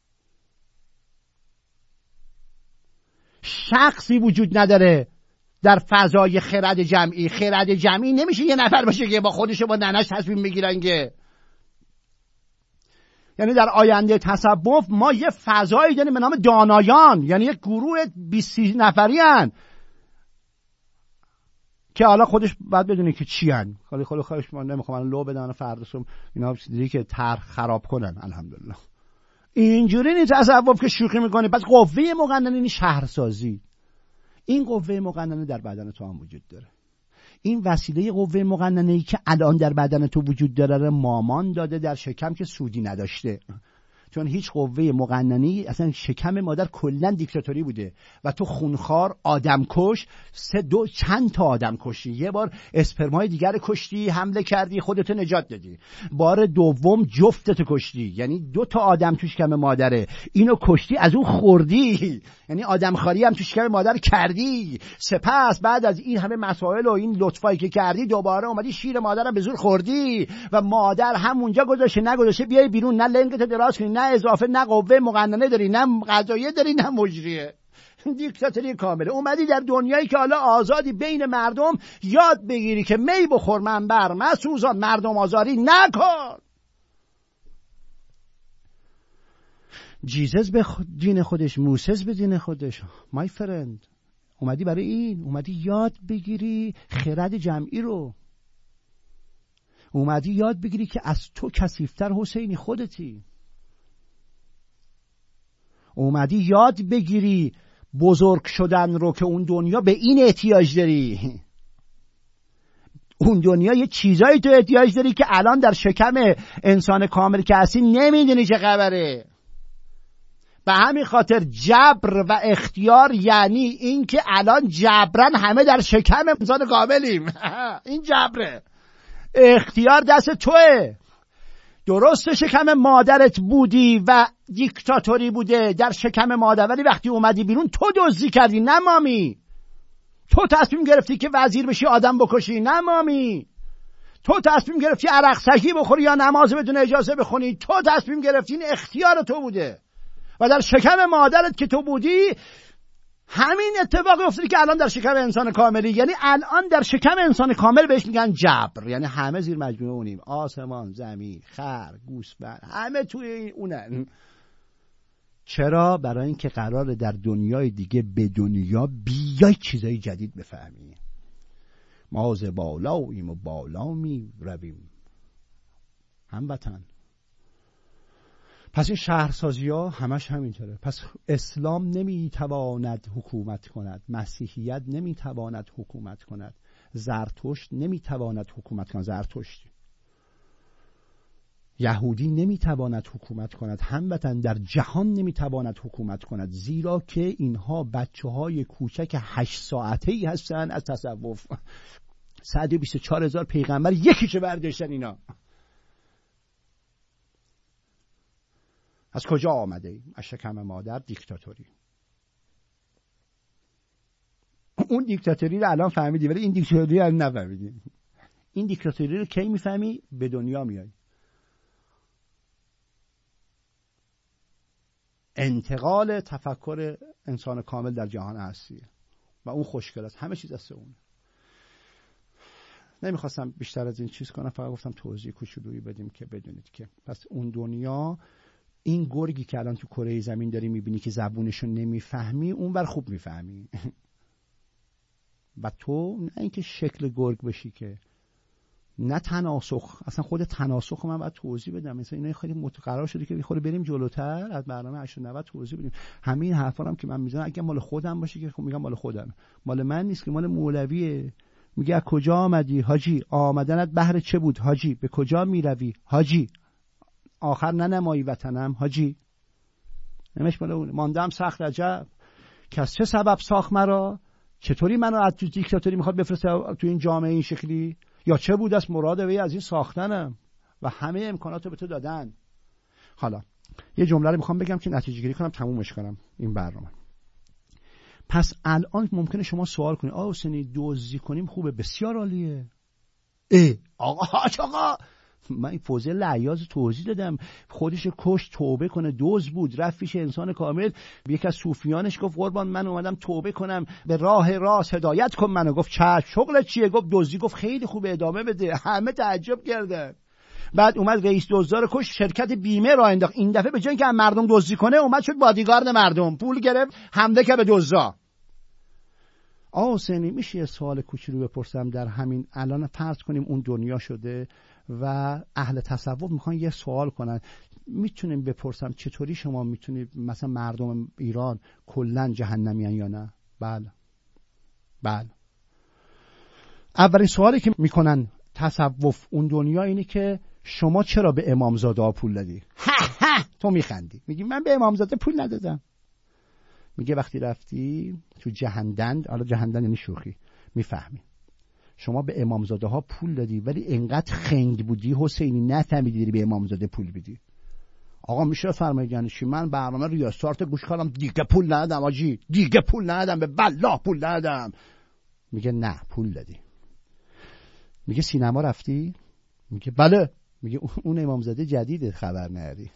شخصی وجود نداره در فضای خرد جمعی. خرد جمعی نمیشه یه نفر باشه که با خودش با ننش تصمیم بگیرن که. یعنی در آینده تصوف ما یه فضایی داریم به نام دانایان، یعنی یک گروه بیست نفری هن که حالا خودش باید بدونه که چی هن. خالی خالی خواهش ما نمیخوام لو بدن فردا صبح اینا دیدی که طرح خراب کنن. الحمدلله اینجوری نیست تصوف که شوخی میکنه. پس قوه مقننه این شهرسازی، این قوه مقننه در بدن تو هم وجود داره. این وسیله قوه مقننه‌ای که الان در بدن تو وجود داره مامان داده در شکم که سودی نداشته. چون هیچ قوه مقننی، اصلا شکم مادر کلا دیکتاتوری بوده و تو خونخوار، آدمکش، سه دو چند تا آدم کشتی. یه بار اسپرمای دیگر کشتی، حمله کردی، خودتو نجات دادی. بار دوم جفتتو کشتی، یعنی دو تا آدم تو شکم مادره، اینو کشتی، از اون خوردی، یعنی آدمخواری هم تو شکم مادر کردی. سپس بعد از این همه مسائل و این لطفایی که کردی دوباره اومدی شیر مادرم به زور خوردی و مادر همونجا گذاشته نگذاشته بیای بیرون، نه لنگت دراز کنی، نه اضافه، نه قوه مقننه داری، نه قضاییه داری، نه مجریه. دیکتاتوری کامله. اومدی در دنیایی که حالا آزادی بین مردم یاد بگیری که می بخور منبر مسوزان، مردم آزاری نکن. جیزس به دین خودش، موسیس به دین خودش. مای فرند، اومدی برای این، اومدی یاد بگیری خرد جمعی رو، اومدی یاد بگیری که از تو کثیف‌تر حسینی خودتی، اومدی یاد بگیری بزرگ شدن رو که اون دنیا به این احتیاج داری. اون دنیا یه چیزایی تو احتیاج داری که الان در شکم انسان کامل که هستی نمیدونی چه خبره. به همین خاطر جبر و اختیار یعنی این که الان جبرن همه در شکم انسان کاملیم. این جبره. اختیار دست توه. درسته شکم مادرت بودی و دیکتاتوری بوده در شکم مادر، ولی وقتی اومدی بیرون تو دزدی کردی، نه مامی. تو تصمیم گرفتی که وزیر بشی، آدم بکشی، نه مامی. تو تصمیم گرفتی عرق سگی بخوری یا نماز بدون اجازه بخونی، تو تصمیم گرفتی. این اختیار تو بوده و در شکم مادرت که تو بودی همین اتفاق افتادی که الان در شکم انسان کاملی. یعنی الان در شکم انسان کامل بهش میگن جبر، یعنی همه زیر مجموعه اونیم، آسمان، زمین، خر، گوسفند، همه توی اونن. چرا؟ برای اینکه قراره در دنیای دیگه به دنیا بیای چیزای جدید بفهمی. ما ز بالایم و بالا می رویم هموطن. پس این شهرسازی ها همش همینطوره. پس اسلام نمیتواند حکومت کند، مسیحیت نمیتواند حکومت کند، زرتشت نمیتواند حکومت کند، زرتشت یهودی نمیتواند حکومت کند، هموطن در جهان نمیتواند حکومت کند، زیرا که اینها بچه های کوچک هشت ساعته ای هستن از تصوف. صد و بیست و چهار هزار پیغمبر یکیشو برداشتن اینا. از کجا آمده ایم؟ از شکم مادر. دیکتاتوری. اون دیکتاتوری رو الان فهمیدی، ولی این دیکتاتوری رو نفهمیدی. این دیکتاتوری رو کی میفهمی؟ به دنیا میای. انتقال تفکر انسان کامل در جهان هستی و اون خوشگل است. همه چیز از اونه. نمیخواستم بیشتر از این چیز کنم، فقط گفتم توضیح کوچولویی بدیم که بدونید که پس اون دنیا، این گرگی که الان تو کره زمین داری میبینی که زبونشو نمیفهمی، اون بر خوب میفهمی. و تو نه اینکه شکل گرگ بشی، که نه تناسخ. اصلا خود تناسخ من باید توضیح بدم. مثلا اینا خیلی متقرر شده که خود بریم جلوتر از برنامه هشتاد نود توضیح بدیم. همین حرفا هم که من میزنم اگه مال خودم باشه که میگم مال خودم، مال من نیست که، مال مولویه. میگه از کجا آمدی حاجی؟ آمدنت بهر چه بود حاجی؟ به کجا میروی حاجی؟ آخر ننمایی وطنم حاجی. نمیش مال اون. ماندم سخت عجب که از چه سبب ساخت مرا، چطوری منو از تو دیکتاتوری میخواد بفرسته تو این جامعه این شکلی، یا چه بود از مراد وی از این ساختنم، و همه امکانات رو به تو دادن. حالا یه جمله رو میخوام بگم که نتیجه گیری کنم، تمومش کنم این برنامه. پس الان ممکنه شما سوال کنید آقا حسینی دزدی کنیم خوبه؟ بسیار عالیه. اه آقا حاج آقا، من این فوزه لعیاز توضیح دادم، خودش کش توبه کنه، دزد بود، رفت پیش انسان کامل. یکی از صوفیانش گفت قربان من اومدم توبه کنم، به راه راست هدایت کن منو. گفت چشم. شغلت چیه؟ گفت دزدی. گفت خیلی خوبه، ادامه بده. همه تعجب کردن. بعد اومد رئیس دزدار کش، شرکت بیمه را انداخت. این دفعه به جای اینکه مردم دزدی کنه اومد شد بادیگارد مردم، پول گرفت، حمله کرد به دزدا. آقا حسینی میشه یه سوال کوچولو بپرسم؟ در همین الان فرض کنیم اون دنیا شده و اهل تصوف میخوان یه سوال کنن، میتونیم بپرسم چطوری شما میتونید مثلا مردم ایران کلن جهنمیان یا نه؟ بله بله. اولین سوالی که میکنن تصوف اون دنیا اینه که شما چرا به امامزاده ها پول دادی؟ ها ها تو میخندی، میگی من به امامزاده پول ندادم. میگه وقتی رفتی تو جهندند، حالا جهندند یعنی شوخی، میفهمی شما به امامزاده ها پول دادی ولی انقدر خنگ بودی حسینی نفهمیدی به امامزاده پول بدی. آقا میشه فرمایید یعنی چی؟ من برنامه ریاستارت گوش کردم دیگه پول ندادم آجی، دیگه پول ندادم، به والله پول ندادم. میگه نه پول دادی. میگه سینما رفتی؟ میگه بله. میگه اون امامزاده جدیده خبر نداری.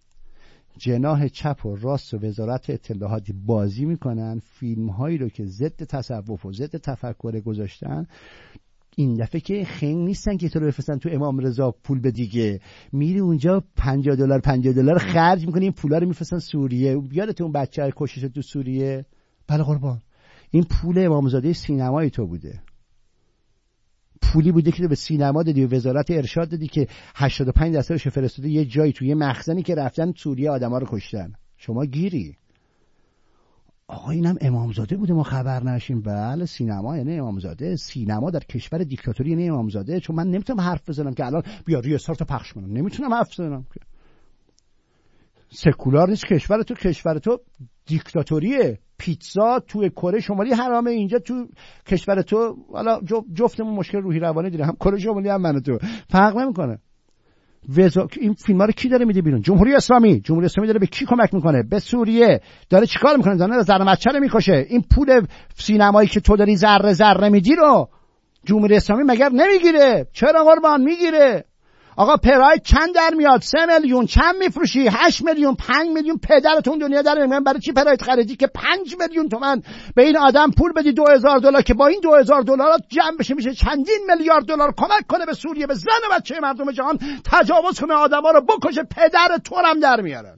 جناح چپ و راست و وزارت اطلاعات بازی میکنن، فیلم هایی رو که ضد تصوف و ضد تفکر گذاشتن این دفعه که خنگ نیستن که تو رو بفرستن تو امام رضا پول به دیگه، میری اونجا پنجاه دلار پنجاه دلار خرج میکنی، این پولا رو میفرستن سوریه. یادت اون بچه کشش تو سوریه؟ بله قربان، این پول امامزاده سینمای تو بوده، پولی بوده که به سینما دادی و وزارت ارشاد دادی که هشتاد و پنج درصدش فرستاده یه جایی توی یه مخزنی که رفتن سوریه آدما رو کشتن. شما گیری. آقا اینم امامزاده بوده ما خبر نشیم. بله سینما یعنی امامزاده، سینما در کشور دیکتاتوری یعنی امامزاده. چون من نمیتونم حرف بزنم که الان بیا ریاستارت پخش کنم، نمیتونم حرف بزنم که سکولار نیست کشور تو، کشور تو دیکتاتوریه. پیتزا تو کره شمالی حرامه، اینجا تو کشور تو حالا جفتمون مشکل روحی روانی داریم، هم کره شمالی هم من و تو، فرق نمیکنه. وزا... این فیلم‌ها رو کی داره میده بیرون؟ جمهوری اسلامی. جمهوری اسلامی داره به کی کمک میکنه؟ به سوریه. داره چیکار میکنه؟ داره زر بچه رو میکشه. این پول سینمایی که تو داری ذره ذره میدی رو جمهوری اسلامی مگر نمیگیره؟ چرا قربان میگیره؟ آقا پراید چند در میاد؟ سه میلیون. چند میفروشی؟ هشت میلیون. پنج میلیون. پدرتون دنیا در میاد. برای چی پراید خریدی که پنج میلیون تومان به این آدم پول بدی؟ دو هزار دلار که با این دو هزار دلار جمع بشه میشه چندین میلیارد دلار کمک کنه به سوریه، به زن و بچه مردم جهان، تجاوز کنه، آدما رو بکشه، پدر تو هم در میارن.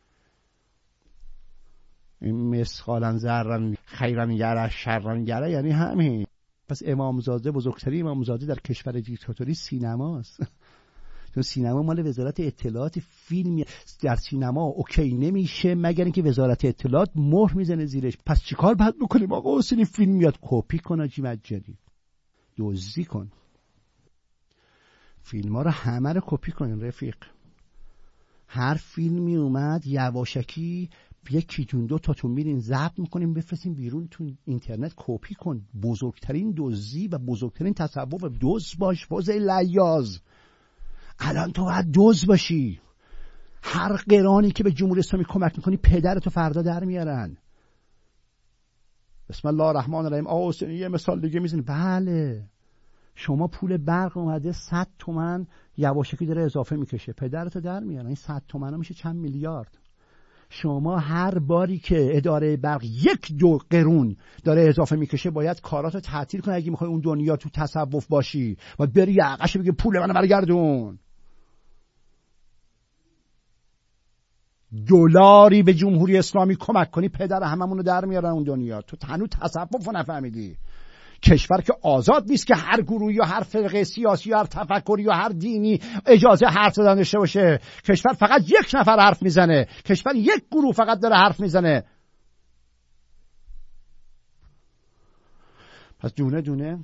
این مسخالن ذرن خیرن یره شرن یره یعنی همین. پس امامزاده، بزرگترین امامزاده در کشور دیکتاتوری سینماست. چون سینما مال وزارت اطلاعات، فیلم در سینما اوکی نمیشه مگر اینکه وزارت اطلاعات مهر میزنه زیرش. پس چیکار باید بکنیم آقا حسین؟ فیلم میاد کپی کن آجی مجانی، دزدی کن، فیلم‌ها رو همه رو کپی کنین رفیق. هر فیلمی اومد یواشکی یکی تون دو تا تون میرین ضبط میکنیم بفرستیم بیرون تو اینترنت، کپی کن. بزرگترین دزدی و بزرگترین تصوف دزد باش فوزه لیاز. الان تو باید دوز باشی. هر قرانی که به جمهوری اسلامی کمک میکنی پدرتو فردا در میارن. بسم الله الرحمن الرحیم. آقا حسینی یه مثال دیگه میزنی؟ بله شما پول برق اومده صد تومن یواشکی داره اضافه میکشه، پدرتو در میارن. این صد تومن میشه چند میلیارد. شما هر باری که اداره برق یک دو قرون داره اضافه میکشه باید کاراتو تعطیل کنی. اگه میخوای اون دنیا تو تصوف باشی باید بری یقش بگی پول منو برگردون. دلاری به جمهوری اسلامی کمک کنی پدر هممونو در میارن اون دنیا. تو تنو تصوفو نفهمیدی. کشور که آزاد نیست که هر گروهی یا هر فرقه سیاسی یا هر تفکری یا هر دینی اجازه حرف زدن داشته باشه. کشور فقط یک نفر حرف میزنه. کشور یک گروه فقط داره حرف میزنه. پس دونه دونه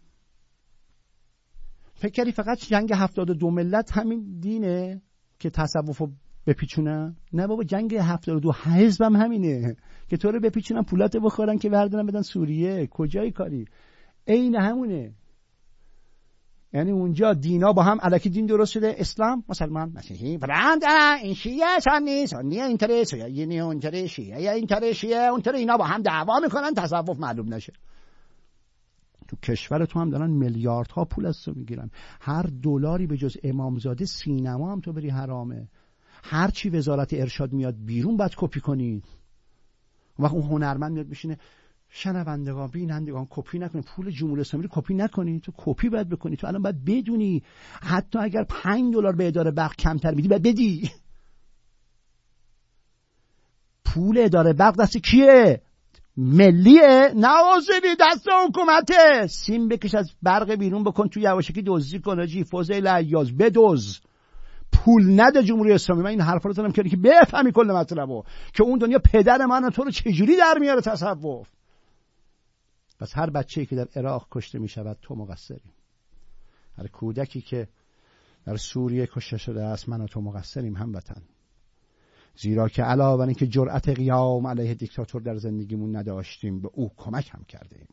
فکر کردی فقط جنگ هفتاد و دو ملت همین دینه که تصوفو بپیچونن؟ نه بابا، جنگ هفتاد و دو حزب هم همینه که تو رو بپیچونن پولات بخورن که بردارن بدن سوریه. کجای کاری؟ عین همونه. یعنی اونجا دینا با هم الکی دین درست شده، اسلام مسلمان مسیحی برند این شیعه سنی سنی اینطوری یعنی اونطوری شیعه یا اینطوری شیعه اونطوری، اینا با هم دعوا میکنن تصوف معلوم نشه. تو کشور تو هم دارن میلیاردها پول از تو میگیرن. هر دلاری به جز امامزاده سینما هم تو بری حرامه. هر چی وزارت ارشاد میاد بیرون باید کپی کنید. وقت اون هنرمند میاد بشینه شنوندگان بینندگان کپی نکنید، پول جمهوری اسلامی رو کپی نکنید، تو کپی باید بکنی. تو الان باید بدونی حتی اگر پنج دلار به اداره برق کمتر میدی باید بدی. پول اداره برق دست کیه؟ ملیه؟ نوازبی دست حکومته. سیم بکش از برق بیرون بکن تو یواشکی دزدی کن آجی فوزیل عیاز بدوز. پول نده جمهوری اسلامی. من این حرفا رو دارم کردی که بفهمی کل مطلبو که اون دنیا پدر من تو رو چجوری در میاره تصوف. پس هر بچه‌ای که در عراق کشته میشود تو مقصری. هر کودکی که در سوریه کشته شده است، من و تو مقصریم هموطن. زیرا که علاوه بر اینکه جرأت قیام علیه دیکتاتور در زندگیمون نداشتیم، به او کمک هم کردیم.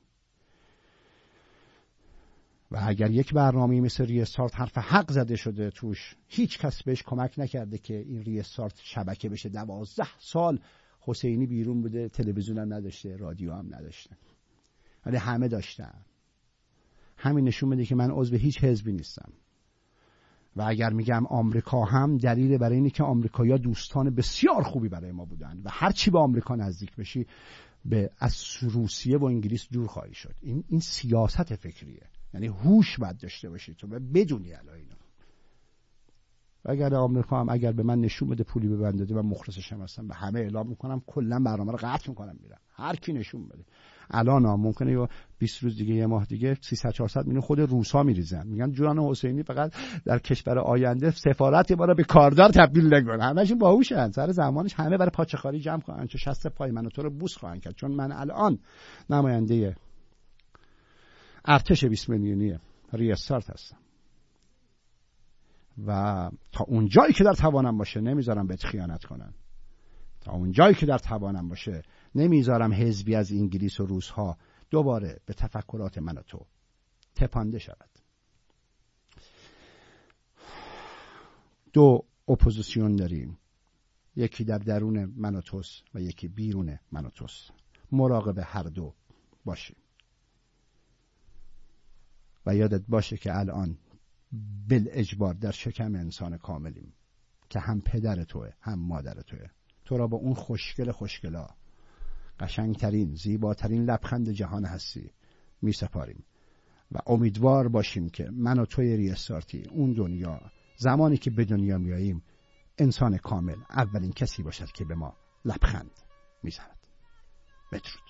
و اگر یک برنامه مثل ریستارت حرف حق زده شده توش، هیچ کس بهش کمک نکرده که این ریستارت شبکه بشه. دوازده سال حسینی بیرون بوده، تلویزیون هم نداشته، رادیو هم نداشته، ولی همه داشتن. همین نشون میده که من عضو هیچ حزبی نیستم. و اگر میگم آمریکا هم، دلیل برای اینه که آمریکایی‌ها دوستان بسیار خوبی برای ما بودن و هر چی به آمریکا نزدیک بشی به از روسیه و انگلیس دور خواهی شد. این این سیاست فکریه، یعنی هوش باید داشته باشی تو و بدونی الان اینو. و اگر آمریکا هم اگر به من نشون بده پولی به من داده، من مخلصشم هستم، به همه اعلام میکنم، کلا برنامه رو قطع میکنم میرم، هر کی نشون بده. الان هم ممکنه یا بیست روز دیگه، یه ماه دیگه سیصد چهارصد میلیون خود روسا میریزن، میگن جان حسینی فقط در کشور آینده سفارت ما رو به کاردار تبدیل نکن. همه‌شون باهوشن، سر زمانش همه برای پاچه‌خواری جمع کنن چه شست پای من و تو رو بوس خواهند کرد. چون من الان نماینده ارتش بیست میلیونی ریستارت هستم و تا اون جایی که در توانم باشه نمیذارم بهت خیانت کنن. تا اون جایی که در توانم باشه نمیذارم حزبی از انگلیس و روس ها دوباره به تفکرات من و تو تپانده شود. دو اپوزیسیون داریم، یکی در درون من و توست و یکی بیرون من و توست. مراقب هر دو باشیم و یادت باشه که الان بالاجبار در شکم انسان کاملیم که هم پدر توه هم مادر توه. تو را با اون خوشگل خوشگلا، قشنگترین زیباترین لبخند جهان هستی می سپاریم و امیدوار باشیم که من و توی ریستارتی اون دنیا، زمانی که به دنیا میاییم، انسان کامل اولین کسی باشد که به ما لبخند میزند. بدرود.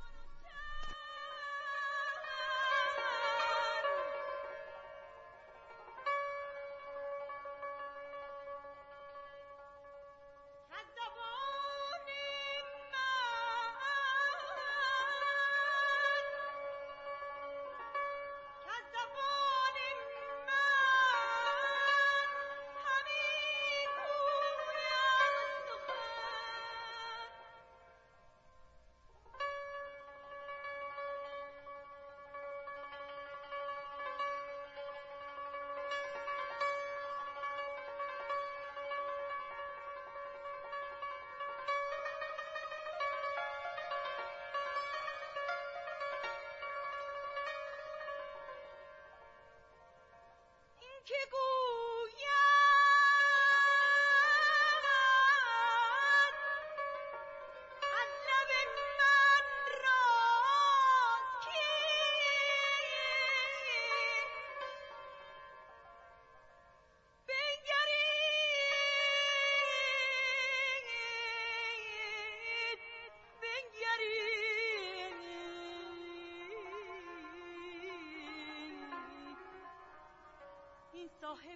صاحب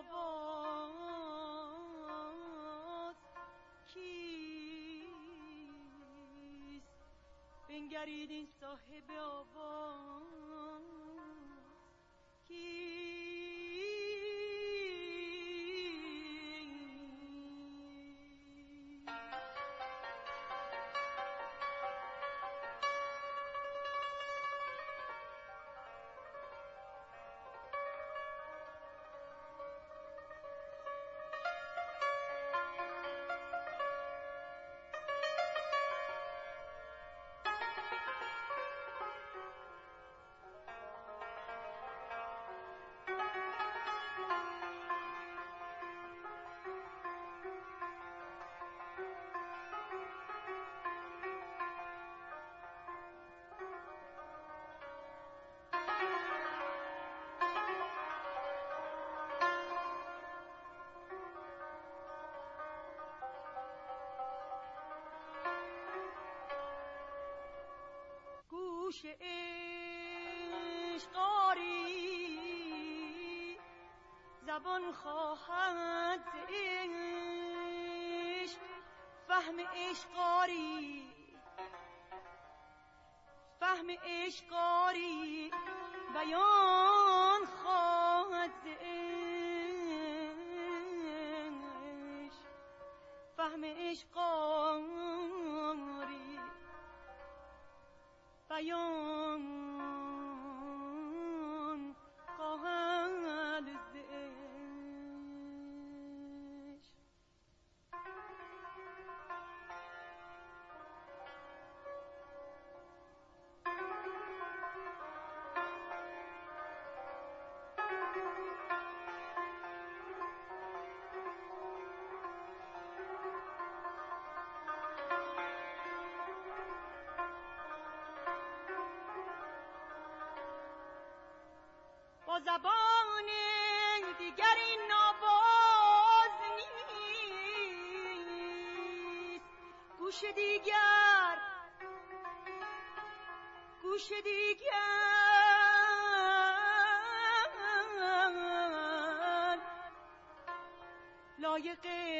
آواز کیست؟ بنگرید این صاحب آواز کیست؟ گوش عشق آری زبان خواهد عشق، فهم عشق آری فهم عشق آری بیان خواهد عشق. با زبان دیگر این ناباز نیست. گوش دیگر گوش دیگر لایق